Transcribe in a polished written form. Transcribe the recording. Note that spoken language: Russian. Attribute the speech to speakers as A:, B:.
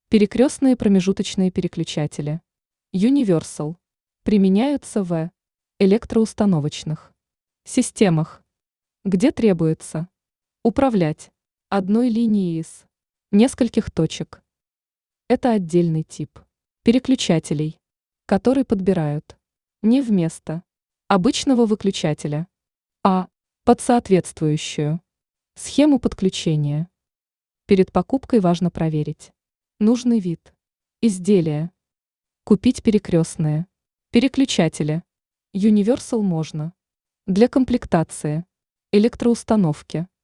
A: Перекрестные промежуточные переключатели. Universal. Применяются в электроустановочных системах, где требуется управлять одной линией из нескольких точек. Это отдельный тип переключателей, который подбирают не вместо обычного выключателя, а под соответствующую схему подключения. Перед покупкой важно проверить нужный вид изделия. Купить перекрестные переключатели Universal можно для комплектации, электроустановки,